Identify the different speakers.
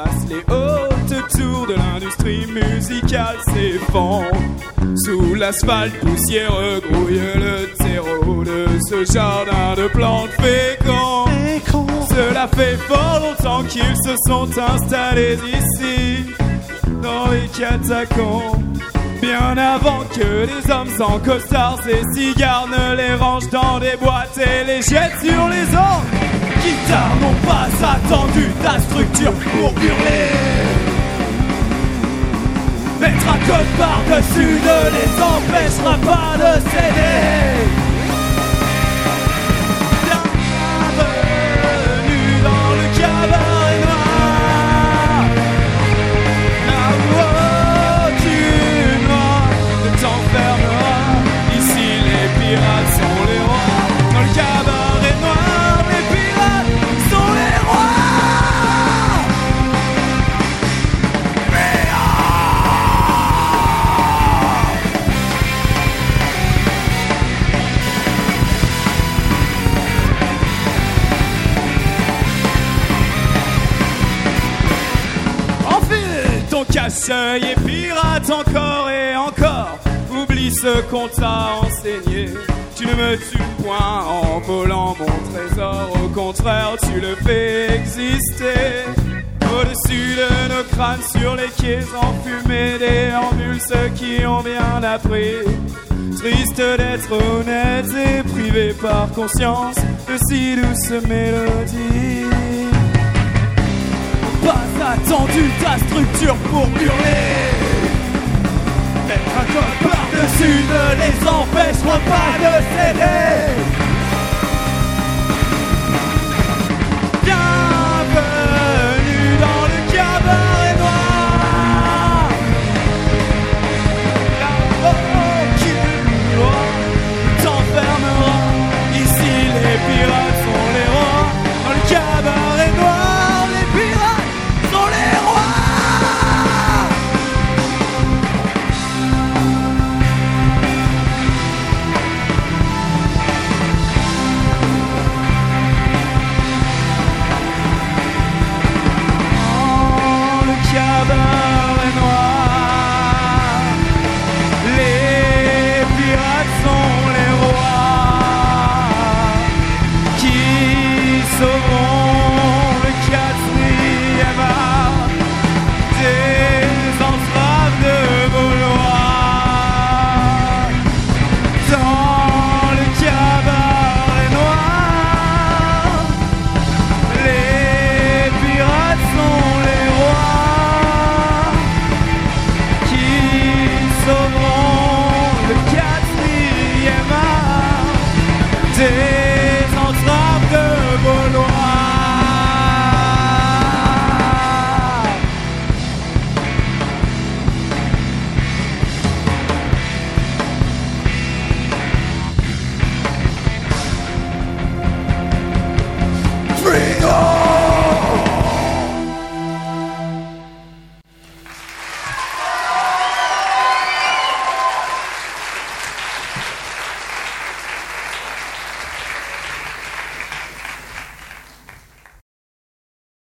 Speaker 1: dépasse les hautes tours de l'industrie musicale s'effondre. Sous l'asphalte poussiéreux grouille le terreau de ce jardin de plantes fécondes. Cela fait fort longtemps qu'ils se sont installés ici, dans les catacombes, bien avant que les hommes en costards et cigares ne les rangent dans des boîtes et les jettent sur les autres. Guitares n'ont pas attendu ta structure pour hurler. Mettre un code par-dessus ne les empêchera pas de céder. Bienvenue dans le cabaret noir, là où aucune loi ne t'enfermera. Ici les pirates sont les rois. Dans le cabaret noir, les pirates sont les rois. Casse-œil et pirate encore et encore. Oublie ce qu'on t'a enseigné. Tu ne me tues point en volant mon trésor. Au contraire, tu le fais exister. Au-dessus de nos crânes, sur les quais enfumés, déambulent ceux qui ont bien appris. Triste d'être honnête et privé par conscience de si douces mélodies. Pas attendu ta structure pour hurler. Mettre un code par-dessus ne les empêchera pas de céder.